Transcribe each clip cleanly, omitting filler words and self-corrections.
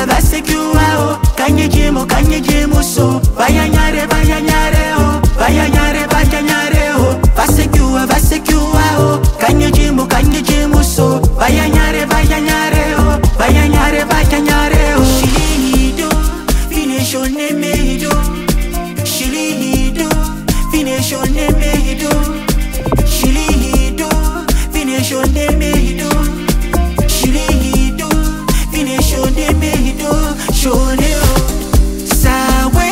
vasekiwa, kanye jimo so. Vaya nyare, oh. Vaya nyare, oh. Vasekiwa, oh. Kanye jimo so. Vaya nyare, oh. Vaya nyare, oh. Shilido, finish your name, do. Shilido, finish your name, do. Shilido, finish your name, do. Shilido, finish your name, do. Shone, oh. Sawe,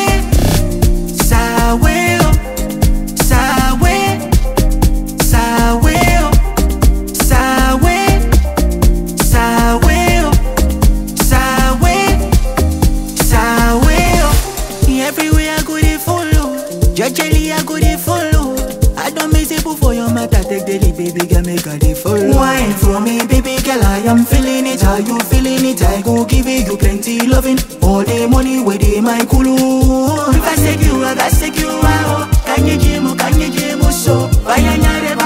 oh. Sawe, oh. Everywhere I go they follow, judgely I go they follow. I don't miss it for your matter, take the lead, baby girl, make her they follow. Wine for me, baby girl, I am feeling it. Are you feeling it? I go give you plenty loving. All the money where they my kulu. If I say you, oh. Kanye jimo so. Vaya nyare,